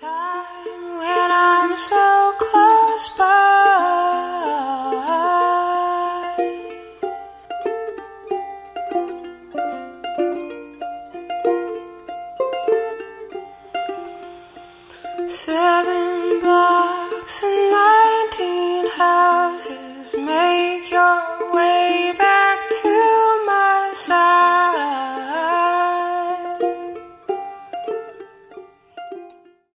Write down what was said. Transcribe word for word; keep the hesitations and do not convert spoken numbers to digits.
Time when I'm so close by, seven blocks and nineteen houses, make your way back.